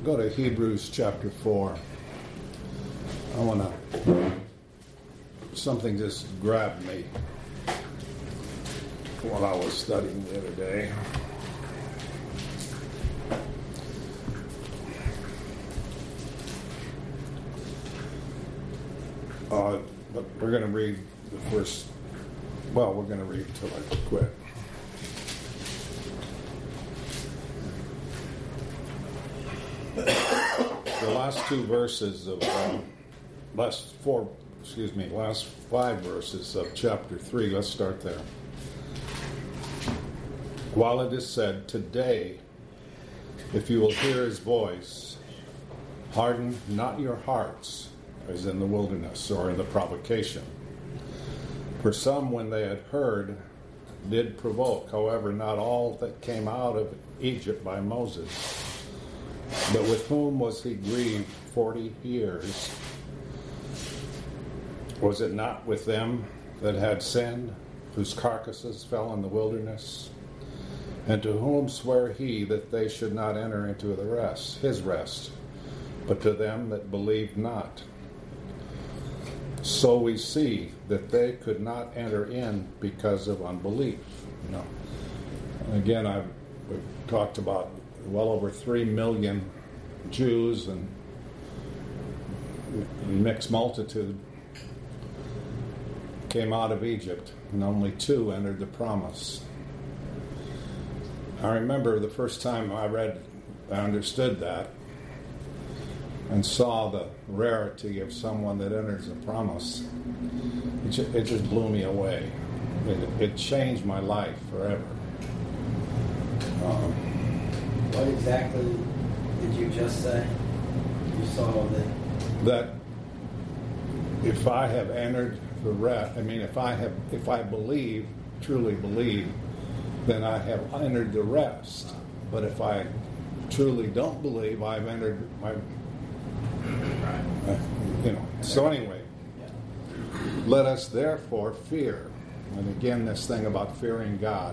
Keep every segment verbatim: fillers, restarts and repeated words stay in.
go to Hebrews chapter four. I want to, something just grabbed me while I was studying the other day. Uh, but we're going to read the first, well, we're going to read till I quit. The last two verses of, um, last four, excuse me, last five verses of chapter three, let's start there. While it is said, today, if you will hear his voice, harden not your hearts, as in the wilderness or in the provocation. For some, when they had heard, did provoke, however, not all that came out of Egypt by Moses. But with whom was he grieved forty years? Was it not with them that had sinned, whose carcasses fell in the wilderness? And to whom sware he that they should not enter into the rest, his rest, but to them that believed not? So we see that they could not enter in because of unbelief. You know, and again, I've we've talked about well over three million Jews and a mixed multitude came out of Egypt, and only two entered the promise. I remember the first time I read, I understood that, and saw the rarity of someone that enters a promise. It just, it just blew me away. It, it changed my life forever. Um, what exactly did you just say? You saw that that if I have entered the rest, I mean, if I have, if I believe, truly believe, then I have entered the rest. But if I truly don't believe, I've entered my, uh, you know. So anyway, let us therefore fear. And again, this thing about fearing God.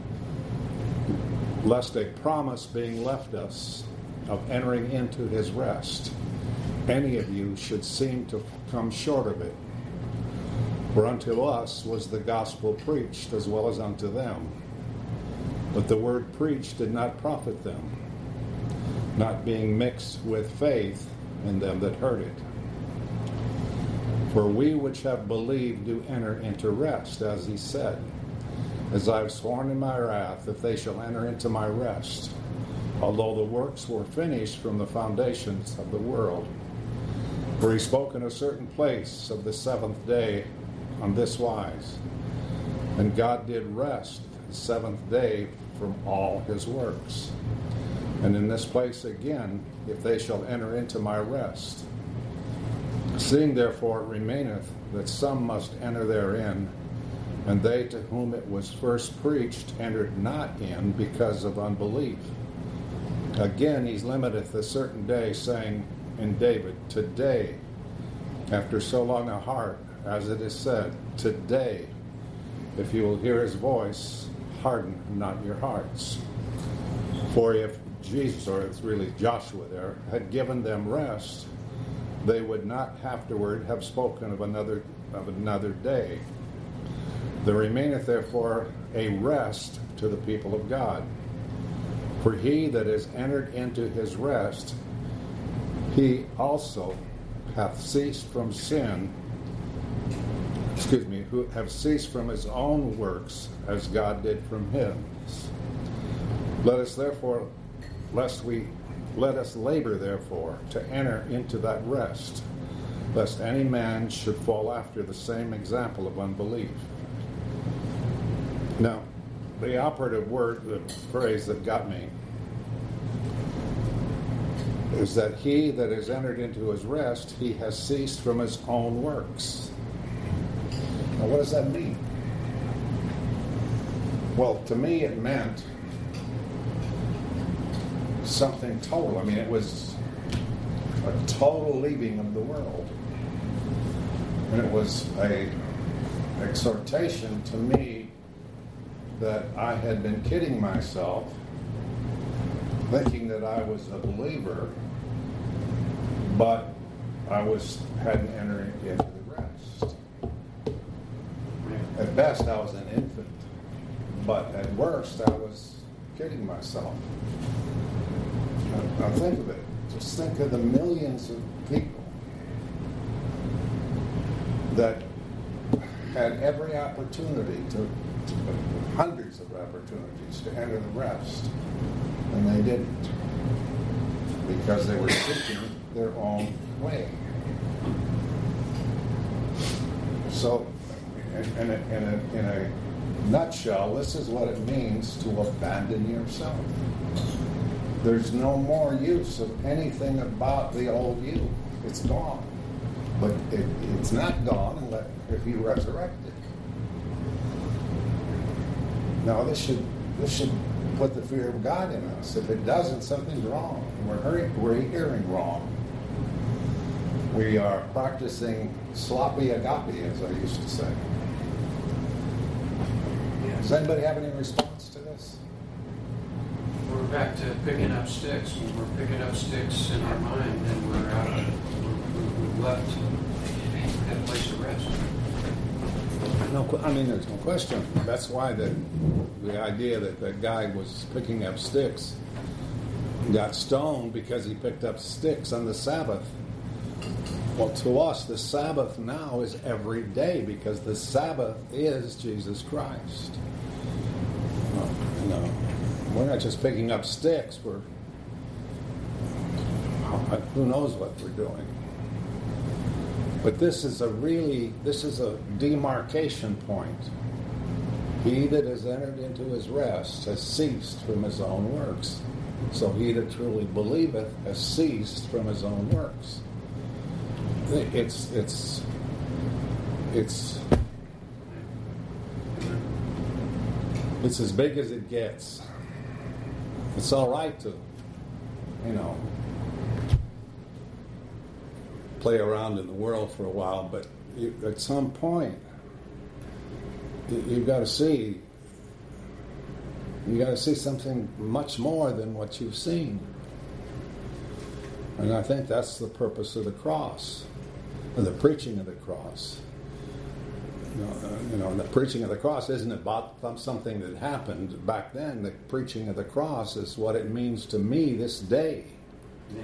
Lest a promise being left us of entering into his rest, any of you should seem to come short of it. For unto us was the gospel preached as well as unto them. But the word preached did not profit them, not being mixed with faith in them that heard it. For we which have believed do enter into rest, as he said, as I have sworn in my wrath, that they shall enter into my rest, although the works were finished from the foundations of the world. For he spoke in a certain place of the seventh day on this wise, and God did rest the seventh day from all his works. And in this place again, if they shall enter into my rest. Seeing therefore it remaineth that some must enter therein, and they to whom it was first preached entered not in because of unbelief. Again he limiteth a certain day, saying in David, today, after so long a heart, as it is said, today, if you will hear his voice, harden not your hearts. For if Jesus, or it's really Joshua there, had given them rest, they would not afterward have spoken of another of another day. There remaineth therefore a rest to the people of God. For he that is entered into his rest, he also hath ceased from sin, excuse me, who have ceased from his own works, as God did from his. Let us therefore, lest we, let us labor therefore to enter into that rest, lest any man should fall after the same example of unbelief. Now, the operative word, the phrase that got me, is that he that has entered into his rest, he has ceased from his own works. Now, what does that mean? Well, to me, it meant something total. I mean, it was a total leaving of the world. And it was a exhortation to me that I had been kidding myself, thinking that I was a believer, but I was hadn't entered into the rest. At best, I was an infant, but at worst, I was kidding myself. Now, now think of it. Just think of the millions of people that had every opportunity to, to hundreds of opportunities to enter the rest, and they didn't because they were seeking their own way. So, in a, in a, in a nutshell, this is what it means to abandon yourself. There's no more use of anything about the old you. It's gone. But it, it's not gone unless if you resurrect it. Now, this should this should put the fear of God in us. If it doesn't, something's wrong. We're hearing, we're hearing wrong. We are practicing sloppy agape, as I used to say. Does anybody have any response to this? We're back to picking up sticks. When we're picking up sticks in our mind, then we're out of, we've left that place to rest. No, I mean, there's no question. That's why the the idea that that guy was picking up sticks got stoned because he picked up sticks on the Sabbath. Well, to us, the Sabbath now is every day because the Sabbath is Jesus Christ. You know, we're not just picking up sticks. We're who knows what we're doing. But this is a really, this is a demarcation point. He that has entered into his rest has ceased from his own works. So he that truly believeth has ceased from his own works. It's, it's, it's, it's as big as it gets. It's all right to, you know, play around in the world for a while, but you, at some point, you, you've got to see, you got to see something much more than what you've seen. And I think that's the purpose of the cross, or the preaching of the cross. You know, uh, you know, the preaching of the cross isn't about something that happened back then. The preaching of the cross is what it means to me this day. Yeah.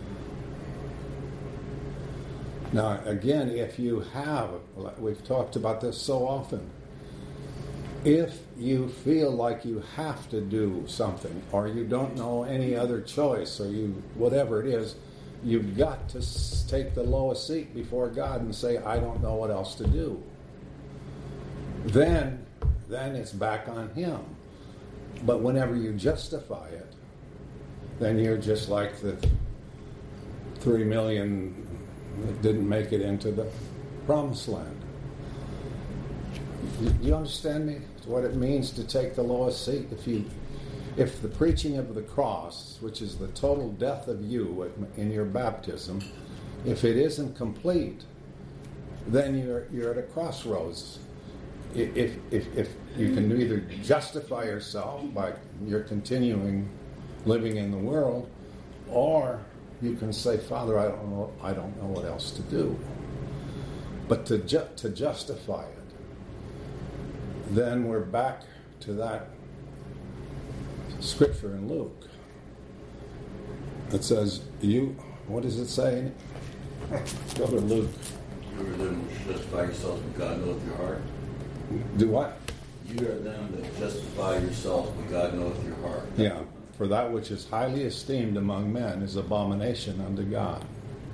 Now, again, if you have, we've talked about this so often, if you feel like you have to do something, or you don't know any other choice, or you, whatever it is, you've got to take the lowest seat before God and say, I don't know what else to do. Then, then it's back on Him. But whenever you justify it, then you're just like the three million that didn't make it into the promised land. Do you understand me? What it means to take the lowest seat? If you, if the preaching of the cross, which is the total death of you in your baptism, if it isn't complete, then you're you're at a crossroads. If if if you can either justify yourself by your continuing living in the world, or you can say, Father, I don't know, I don't know what else to do. But to ju- to justify it, then we're back to that scripture in Luke. It says, "You." What does it say? Go to Luke. You are them that justify yourselves, but God knoweth your heart. Do what? You are them that justify yourselves, but God knoweth your heart. Yeah. For that which is highly esteemed among men is abomination unto God.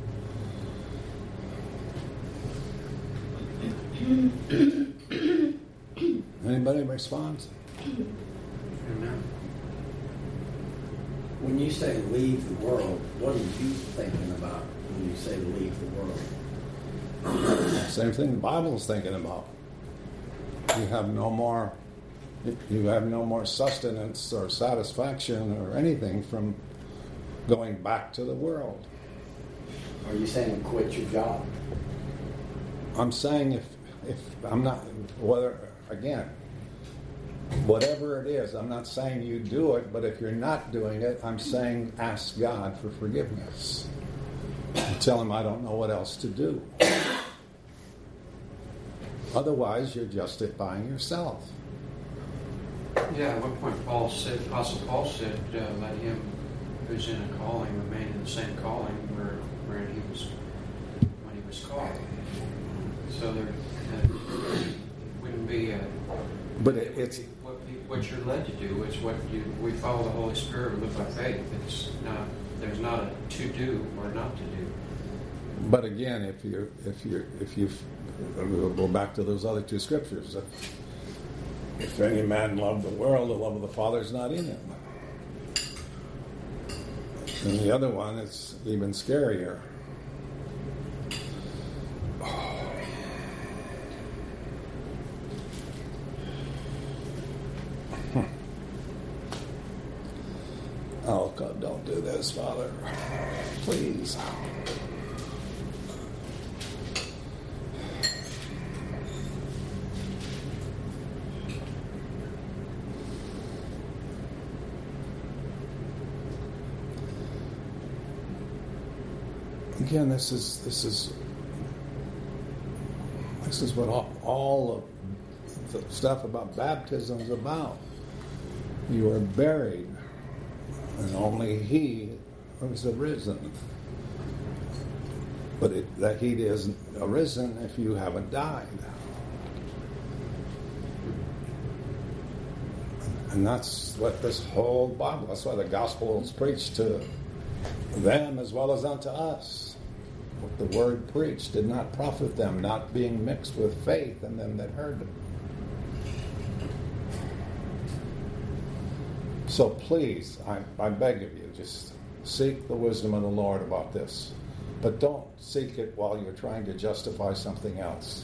Anybody respond? Amen. When you say leave the world, what are you thinking about when you say leave the world? Same thing the Bible is thinking about. You have no more you have no more sustenance or satisfaction or anything from going back to the world. Are you saying quit your job? I'm saying if if I'm not whether again whatever it is, I'm not saying you do it, but if you're not doing it, I'm saying ask God for forgiveness. You tell him, I don't know what else to do. Otherwise, you're justifying yourself. Yeah, at one point Paul said, Apostle Paul said, uh, let him who's in a calling remain in the same calling where, where he was when he was called. So there uh, wouldn't be a, But it, it's what, what you're led to do. It's what you we follow the Holy Spirit, we live by faith. It's not there's not a to do or not to do. but again, if you if you if you we'll go back to those other two scriptures. If any man love the world, the love of the Father is not in him. And the other one, it's even scarier. Oh, God, don't do this, Father. Please. Again, this is this is this is what all, all of the stuff about baptism is about. You are buried, and only He is arisen. But it, that He isn't arisen if you haven't died. And that's what this whole Bible, that's why the gospel is preached to them as well as unto us. What the word preached did not profit them, not being mixed with faith in them that heard them. So please, I, I beg of you, just seek the wisdom of the Lord about this. But don't seek it while you're trying to justify something else.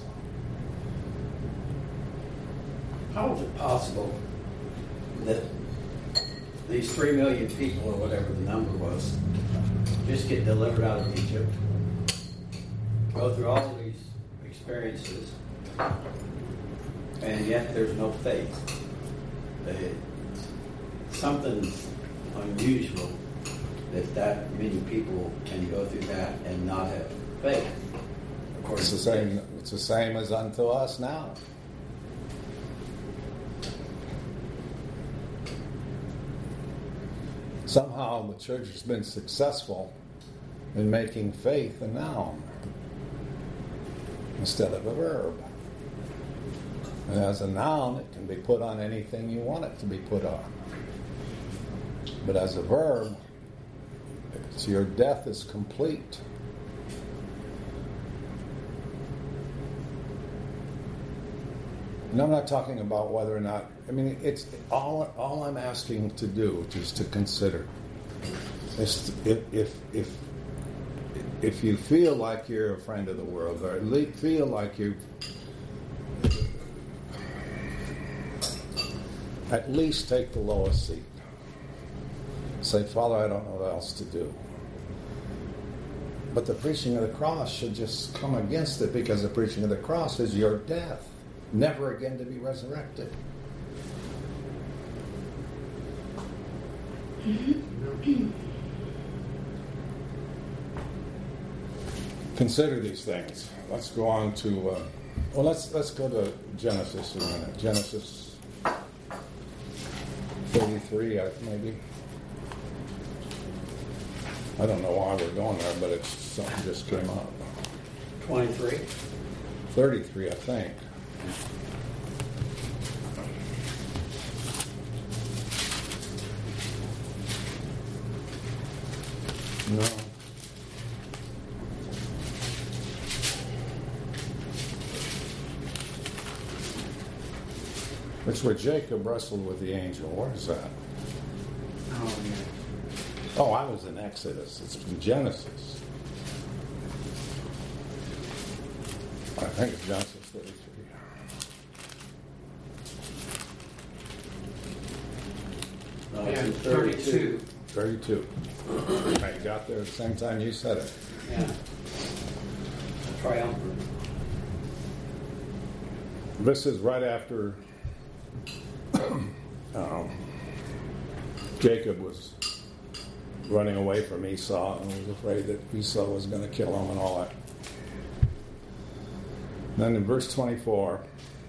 How is it possible that these three million people, or whatever the number was, just get delivered out of Egypt, go through all these experiences, and yet there's no faith? They, something's unusual that that many people can go through that and not have faith. Of course, It's the same. It's the same as unto us now. Somehow the church has been successful in making faith a noun instead of a verb. And as a noun, it can be put on anything you want it to be put on. But as a verb, it's your death is complete. And I'm not talking about whether or not, I mean, it's all all I'm asking to do, is to consider. Is to, if, if, if, if you feel like you're a friend of the world, or at least feel like you, at least take the lowest seat. Say, Father, I don't know what else to do. But the preaching of the cross should just come against it, because the preaching of the cross is your death, never again to be resurrected. Consider these things. Let's go on to, uh, well, let's let's go to Genesis in a minute. Genesis thirty-three, uh, maybe. I don't know why we're going there, but it's something just came up. twenty-three. thirty-three, I think. No. It's where Jacob wrestled with the angel. Where is that? Oh, yeah. Oh, I was in Exodus. It's from Genesis. I think it's Genesis thirty-three. No, Yeah, it's thirty-two. thirty-two. I got there at the same time you said it. Yeah. A triumvirate. This is right after um, Jacob was running away from Esau and was afraid that Esau was going to kill him and all that. Then in verse twenty-four,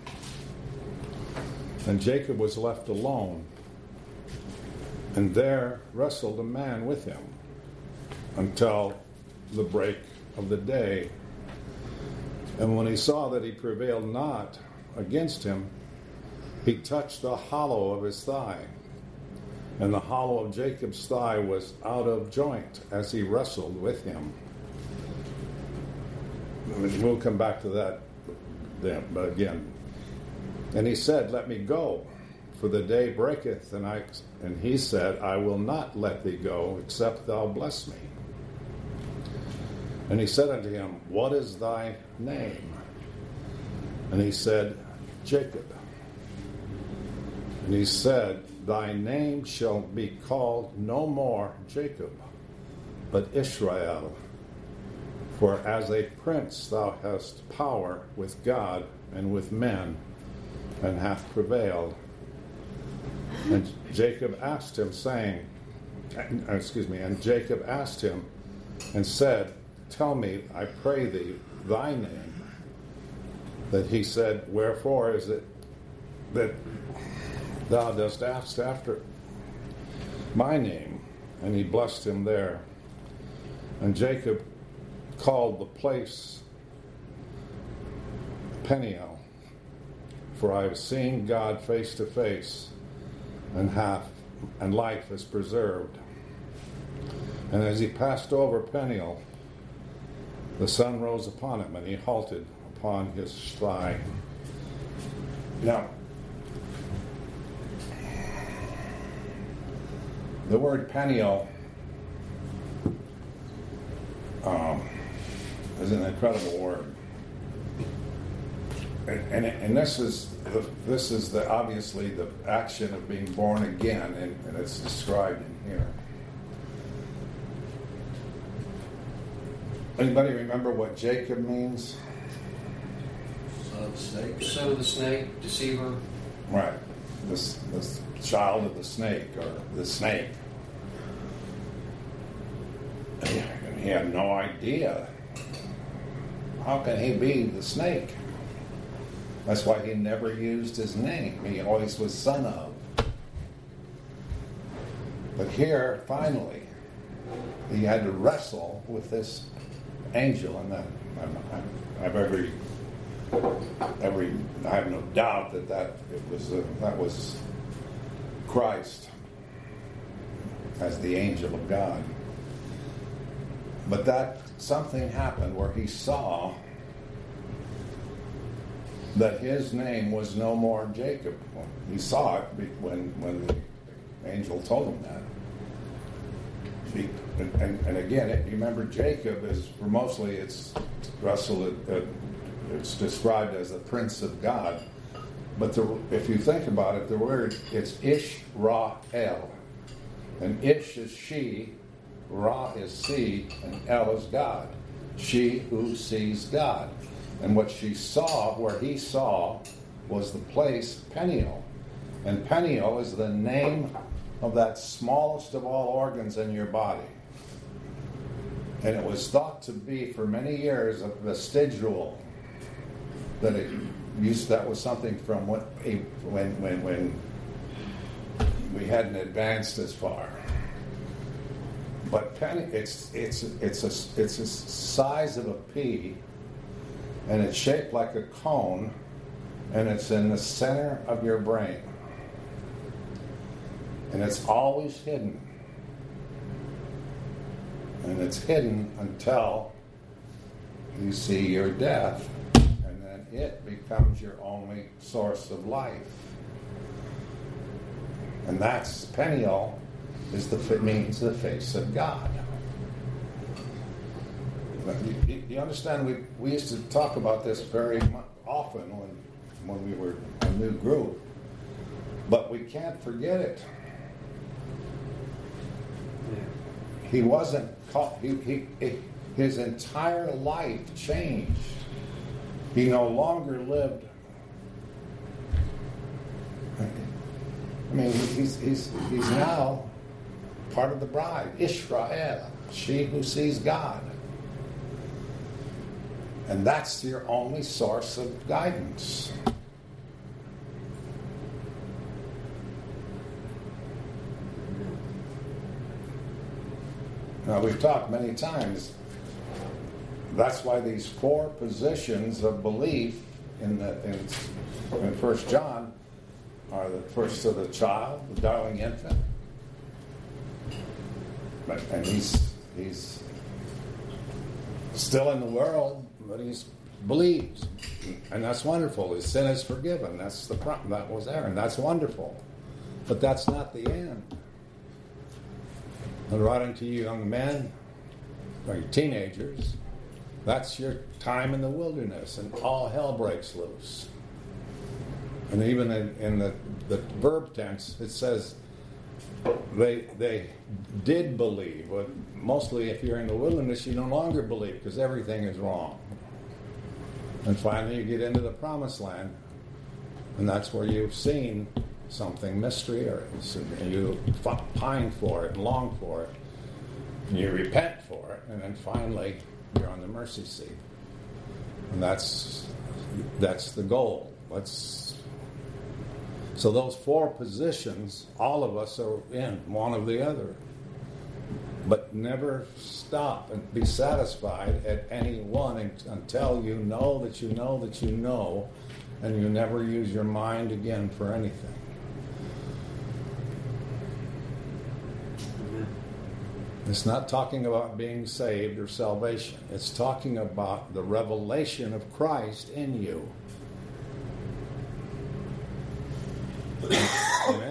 and Jacob was left alone, and there wrestled a man with him until the break of the day. And when he saw that he prevailed not against him, he touched the hollow of his thigh. And the hollow of Jacob's thigh was out of joint as he wrestled with him. We'll come back to that then, but again. And he said, let me go, for the day breaketh. And I and he said, I will not let thee go, except thou bless me. And he said unto him, what is thy name? And he said, Jacob. And he said, thy name shall be called no more Jacob, but Israel. For as a prince thou hast power with God and with men, and hath prevailed. And Jacob asked him, saying, excuse me, and Jacob asked him and said, tell me, I pray thee, thy name. That he said, wherefore is it that thou dost ask after my name? And he blessed him there. And Jacob called the place Peniel, for I have seen God face to face, and hath and life is preserved. And as he passed over Peniel, the sun rose upon him, and he halted upon his thigh. Now, the word Peniel um, is an incredible word, and, and, and this is the, this is the obviously the action of being born again, and, and it's described in here. Anybody remember what Jacob means? Son of the snake. Son of the snake, deceiver. Right. This, this child of the snake, or the snake. And he had no idea. How can he be the snake? That's why he never used his name. He always was son of. But here, finally, he had to wrestle with this angel, and that I have every every I have no doubt that that it was uh, that was Christ as the angel of God. But that something happened where he saw that his name was no more Jacob. He saw it when when the angel told him that. He, and, and, and again, it, you remember Jacob is for mostly it's Russell. It, it, it's described as the Prince of God, but the, if you think about it, the word it's Ish-Ra-El, and Ish is she, Ra is see, and El is God. She who sees God, and what she saw, where he saw, was the place Peniel, and Peniel is the name of that smallest of all organs in your body. And it was thought to be for many years a vestigial, that it used, that was something from when when when, when we hadn't advanced as far. But Pen, it's it's it's a it's a size of a pea, and it's shaped like a cone, and it's in the center of your brain. And it's always hidden. And it's hidden until you see your death. And then it becomes your only source of life. And that's, Peniel, is the, it means the face of God. You, you understand, we, we used to talk about this very often when, when we were a new group. But we can't forget it. He wasn't caught, he, he, he, his entire life changed. He no longer lived. I mean, he's, he's, he's now part of the bride, Israel, she who sees God. And that's your only source of guidance. Now, we've talked many times, that's why these four positions of belief in the in, in First John are the first to the child, the darling infant. But, and he's he's still in the world, but he believes, and that's wonderful. His sin is forgiven. That's the problem. That was there, and that's wonderful. But that's not the end. And writing to you young men, or you teenagers, that's your time in the wilderness, and all hell breaks loose. And even in, in the, the verb tense, it says they they did believe. But mostly, if you're in the wilderness, you no longer believe because everything is wrong. And finally, you get into the promised land, and that's where you've seen something mysterious, and you pine for it and long for it, and you repent for it, and then finally you're on the mercy seat, and that's that's the goal. Let's so those four positions, all of us are in one or the other, but never stop and be satisfied at any one until you know that you know that you know, and you never use your mind again for anything. It's not talking about being saved or salvation. It's talking about the revelation of Christ in you. Amen.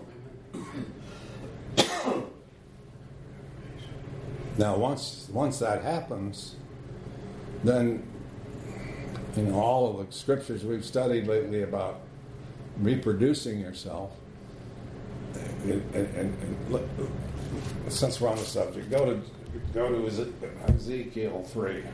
Now, once once that happens, then you know all of the scriptures we've studied lately about reproducing yourself. And, and, and look, since we're on the subject, go to go to Ezekiel three.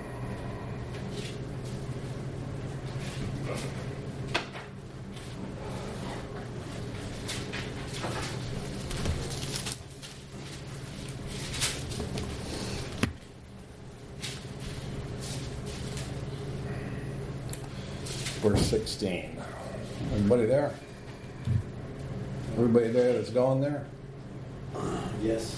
Verse sixteen. Everybody there? Everybody there that's going there? Yes.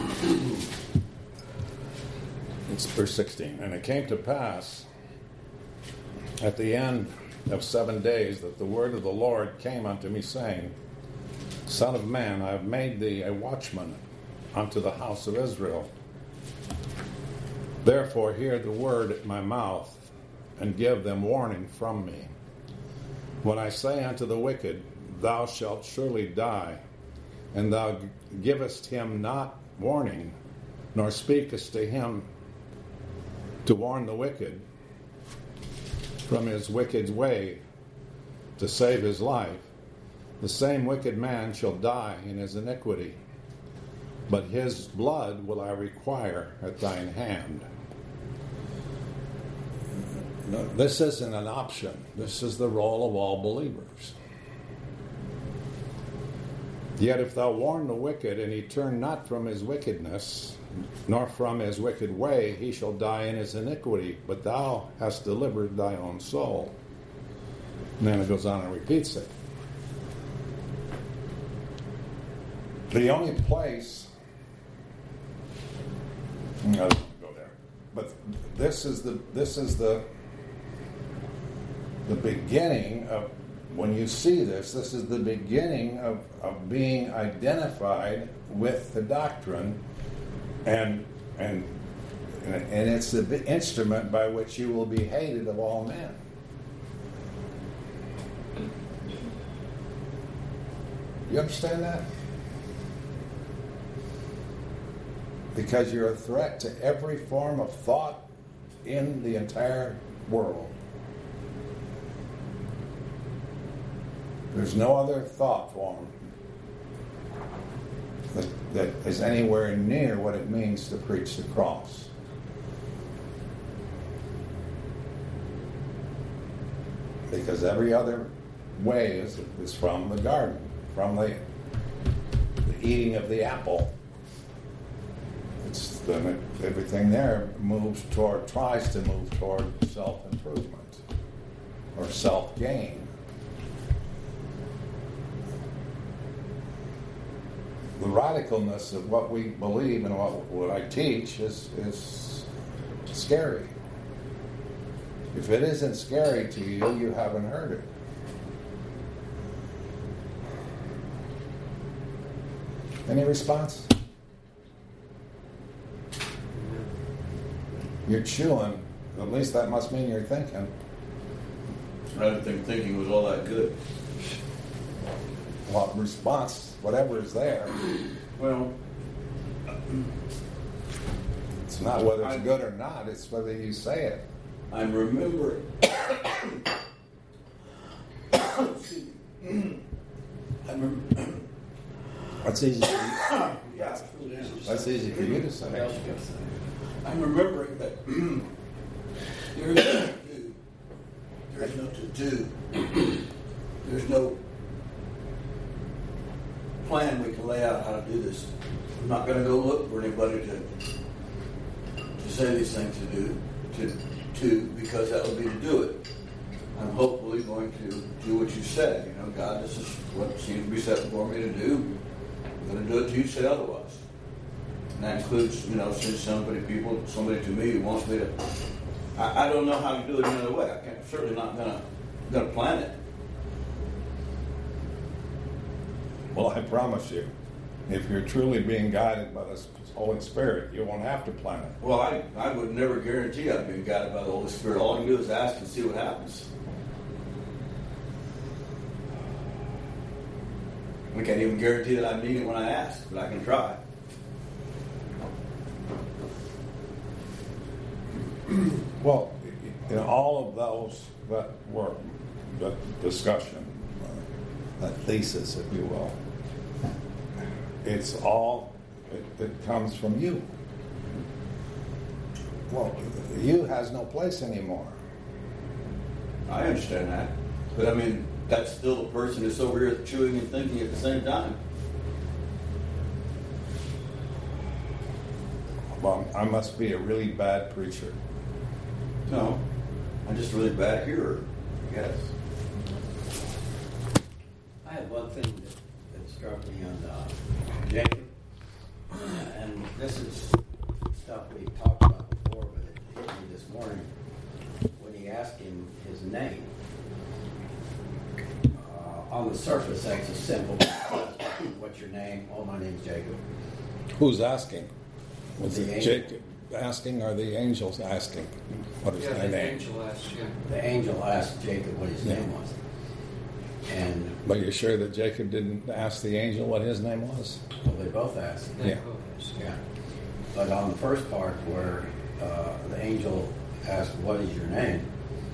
It's verse sixteen. And it came to pass at the end of seven days that the word of the Lord came unto me, saying, Son of man, I have made thee a watchman unto the house of Israel. Therefore hear the word at my mouth, and give them warning from me. When I say unto the wicked, Thou shalt surely die, and thou givest him not warning, nor speakest to him to warn the wicked from his wicked way to save his life, the same wicked man shall die in his iniquity, but his blood will I require at thine hand. No, this isn't an option. This is the role of all believers. Yet if thou warn the wicked, and he turn not from his wickedness, nor from his wicked way, he shall die in his iniquity, but thou hast delivered thy own soul. And then it goes on and repeats it. The only place, I don't go there, but this is the this is the the beginning of, when you see this, this is the beginning of, of being identified with the doctrine, and and and it's the instrument by which you will be hated of all men. You understand that? Because you're a threat to every form of thought in the entire world. There's no other thought form that, that is anywhere near what it means to preach the cross. Because every other way is, is from the garden, from the, the eating of the apple, then it, everything there moves toward, tries to move toward self-improvement or self-gain. The radicalness of what we believe and what, what I teach is, is scary. If it isn't scary to you, you haven't heard it. Any response? You're chewing. At least that must mean you're thinking. I don't think thinking was all that good. Well, response, whatever is there. Well, It's not whether it's good or not, it's whether you say it. I'm remembering. I'm rem- That's easy for you. yeah, it's really easy to That's say. easy for you to say. What else you got to say? I'm remembering that there is no to do. There is no to do. There's no plan we can lay out how to do this. I'm not going to go look for anybody to to say these things to do, to to because that would be to do it. I'm hopefully going to do what you said. You know, God, this is what seems to be set before me to do. I'm going to do it till you say otherwise. And that includes, you know, since somebody, people, somebody to me who wants me to. I, I don't know how to do it any other way. I can't, certainly not going to going to plan it. Well, I promise you, if you're truly being guided by the Holy Spirit, you won't have to plan it. Well, I, I would never guarantee I'd be guided by the Holy Spirit. All I can do is ask and see what happens. I can't even guarantee that I mean it when I ask, but I can try. Well, in all of those that were that discussion, uh, that thesis, if you will, it's all it, it comes from you. Well, you has no place anymore. I understand that. But I mean, that's still the person who's over here chewing and thinking at the same time. Well, I must be a really bad preacher. No, I'm just a really bad hearer, I guess. I had one thing that, that struck me on uh, Jacob, and this is stuff we talked about before, but it hit me this morning when he asked him his name. Uh, on the surface, that's a simple. What's your name? Oh, my name's Jacob. Who's asking? Was The it angel. Jacob asking or the angels asking? What is Yeah, my the name? angel asked him. The angel asked Jacob what his Yeah. name was, and But you're sure that Jacob didn't ask the angel what his name was? well, they both asked. They Yeah. both asked. Yeah. But on the first part where uh, the angel asked, what is your name?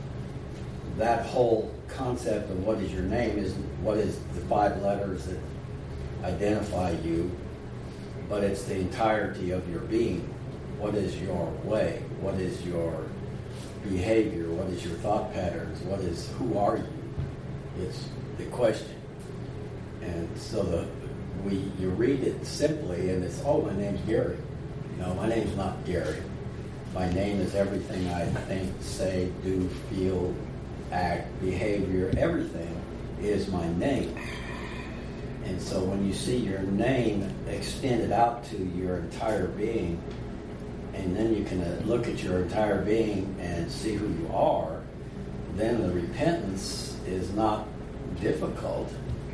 That whole concept of what is your name is what is the five letters that identify you, but it's the entirety of your being. What is your way? What is your behavior? What is your thought patterns? What is, who are you? It's the question. And so the we you read it simply and it's, oh, my name's Gary. No, my name's not Gary. My name is everything I think, say, do, feel, act, behavior, everything is my name. And so when you see your name extended out to your entire being, and then you can uh, look at your entire being and see who you are, then the repentance is not difficult.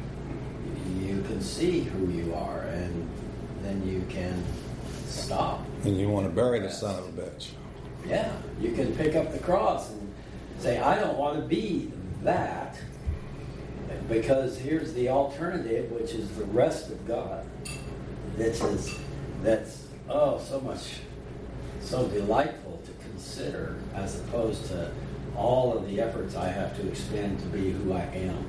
You can see who you are, and then you can stop. And you want to bury the son of a bitch. Yeah, you can pick up the cross and say, I don't want to be that, because here's the alternative, which is the rest of God. That's is, that's oh so much, so delightful to consider, as opposed to all of the efforts I have to expend to be who I am.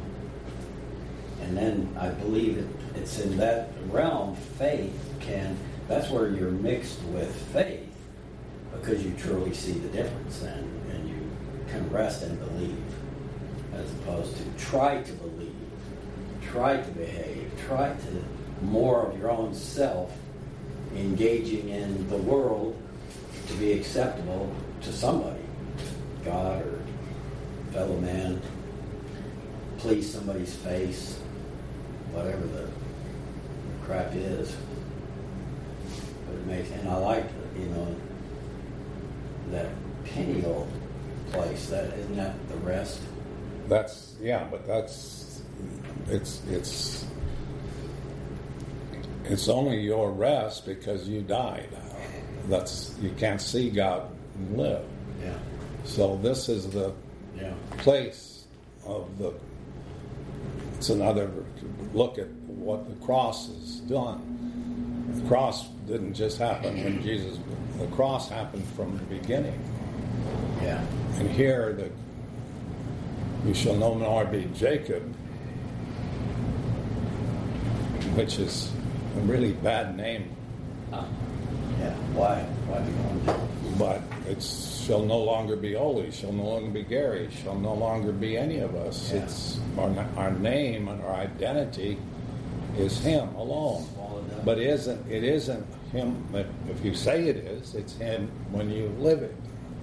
And then I believe it, it's in that realm, faith can, that's where you're mixed with faith, because you truly see the difference, and, and you can rest and believe, as opposed to try to believe, try to behave, try to more of your own self engaging in the world to be acceptable to somebody, God or fellow man, please somebody's face, whatever the crap is. But it makes, and I like, you know, that Peniel place. That isn't that the rest? That's yeah, but that's it's it's it's only your rest because you died. That's you can't see God and live. Yeah. So this is the Yeah. place of the. It's another look at what the cross has done. The cross didn't just happen when Jesus. The cross happened from the beginning. Yeah. And here, the you shall no more be Jacob, which is a really bad name. Yeah. Why? Why do you want to? But it shall no longer be Oli, shall no longer be Gary, shall no longer be any of us. Yeah. It's our, our name and our identity is Him alone. But it isn't it isn't Him. If you say it is, it's Him when you live it.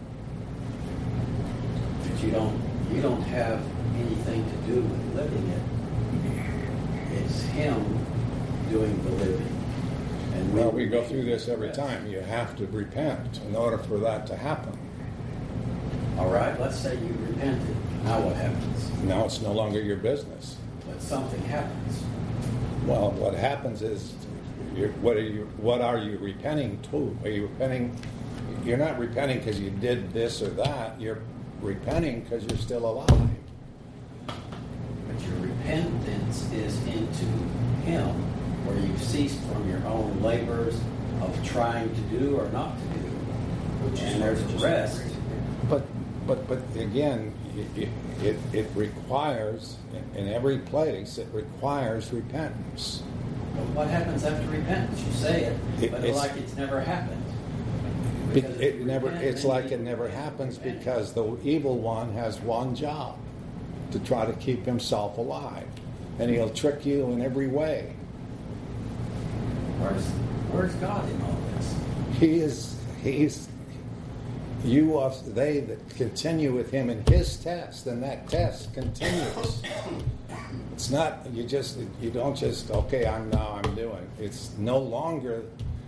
But you don't you don't have anything to do with living it. It's Him doing the living. And Well, we go through this every Yes. time. You have to repent in order for that to happen. All right, let's say you repented. Now what happens? Now it's no longer your business. But something happens. Well, what happens is, you're, what are you? What are you repenting to? Are you repenting? You're not repenting because you did this or that. You're repenting because you're still alive. But your repentance is into Him, where you've ceased from your own labors of trying to do or not to do. Which is And there's a just rest. But, but, but again, it, it, it requires in every place. It requires repentance. But what happens after repentance? You say it, It- but it's- like it's never happened. Be- Because if It you never. repent, It's then like you it never repent, happens repent. because the evil one has one job: to try to keep himself alive, and he'll trick you in every way. Where's, where's God in all this? He is. He's. You are they that continue with him in his test, and that test continues. It's not you just you don't just okay. I'm now I'm doing. It's no longer.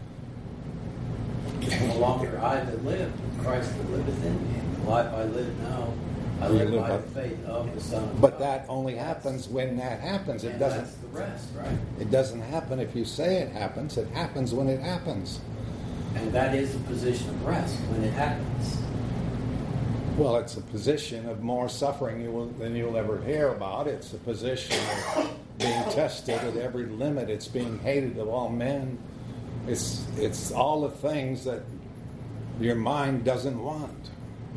No longer I that live, but Christ that liveth in me. The life I live now, I You live live by by- the faith of the Son of But God. that only happens when that happens. It And doesn't. that's the rest, right? It doesn't happen if you say it happens. It happens when it happens. And that is the position of rest when it happens. Well, it's a position of more suffering you will, than you'll ever hear about. It's a position of being tested at every limit. It's being hated of all men. It's it's all the things that your mind doesn't want.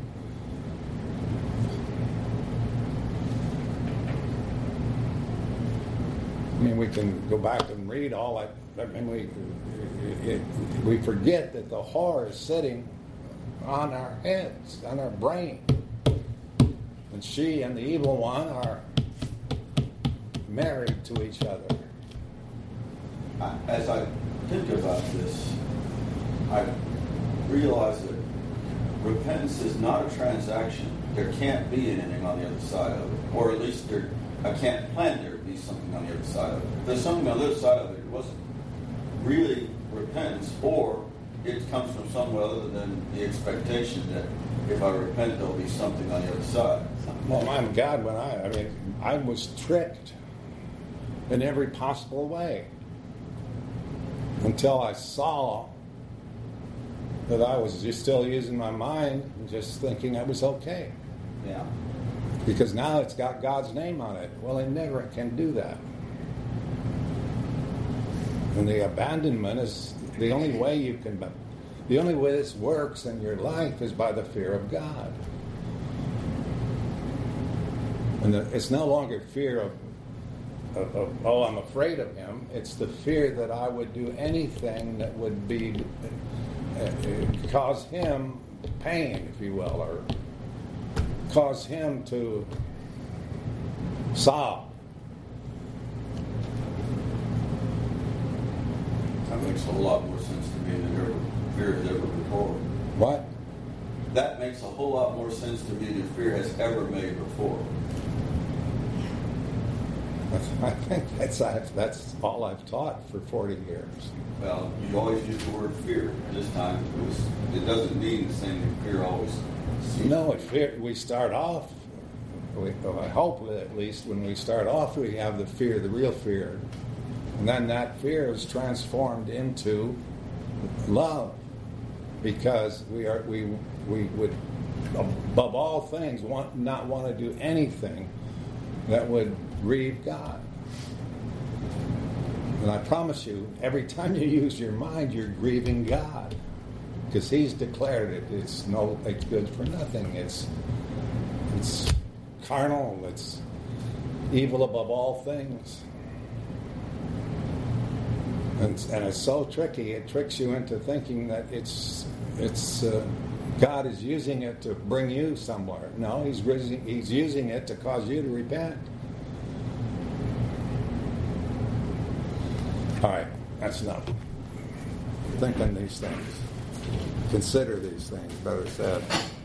I mean, we can go back and read all that. I mean, we it, we forget that the whore is sitting on our heads, on our brain. And she and the evil one are married to each other. I- As I think about this, I realize that repentance is not a transaction. There can't be anything on the other side of it. Or at least there, I can't plan there to be something on the other side of it. If there's something on the other side of it, it wasn't really repentance, or it comes from somewhere other than the expectation that if I repent, there'll be something on the other side. Well, my God, when I, I mean, I was tricked in every possible way until I saw that I was just still using my mind and just thinking I was okay. Yeah. Because now it's got God's name on it. Well, it never can do that. And the abandonment is the only way you can, the only way this works in your life is by the fear of God. And the, it's no longer fear of, of, of, oh, I'm afraid of him. It's the fear that I would do anything that would be, uh, cause him pain, if you will, or cause him to sob. I That makes a whole lot more sense to me than ever fear has ever before. What? That makes a whole lot more sense to me than fear has ever made before. I think that's I've, that's all I've taught for forty years. Well, you always use the word fear. This time, it, was, it doesn't mean the same thing fear always seems. No, it fear. We start off. We, I hope that at least when we start off, we have the fear, the real fear, and then that fear is transformed into love, because we are we we would above all things want not want to do anything that would grieve God. And I promise you, every time you use your mind, you're grieving God, because He's declared it. It's no, it's good for nothing. It's it's carnal. It's evil above all things. And, and it's so tricky. It tricks you into thinking that it's it's uh, God is using it to bring you somewhere. No, He's He's using it to cause you to repent. All right, that's enough. Think on these things. Consider these things, better said.